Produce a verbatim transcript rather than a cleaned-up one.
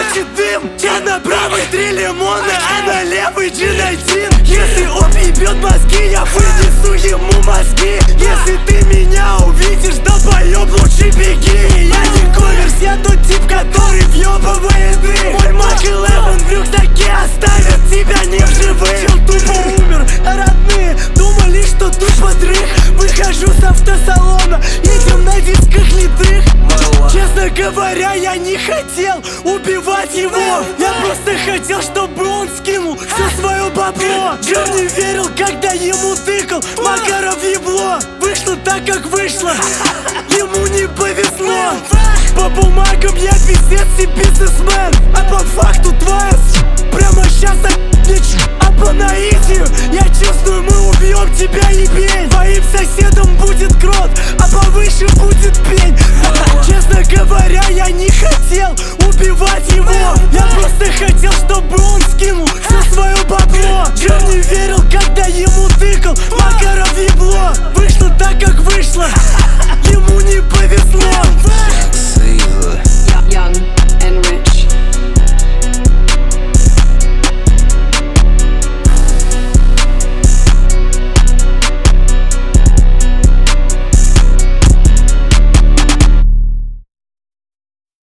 Короче, дым, я на правый три лимона, а на левый джин один. Если он ебет мозги, я вынесу ему мозги. Если ты меня увидишь, долбоёб, лучше беги. Я не коверс, я тот тип, который въебывает дым. Мой Мак Элевен в рюкзаке оставит тебя не в живых. Чел тупо умер, а родные думали, что тупо дрых. Выхожу с автосалона, едем на дисках литых. Честно говоря, я не хотел убивать его. Я просто хотел, чтобы он скинул все свое бабло. Джо не верил, когда ему тыкал Макаров ебло. Вышло так, как вышло, ему не повезло. По бумагам я пиздец и бизнесмен, а по факту твоя с... прямо сейчас отлич. А по наитию я чувствую, мы убьем тебя, ебень.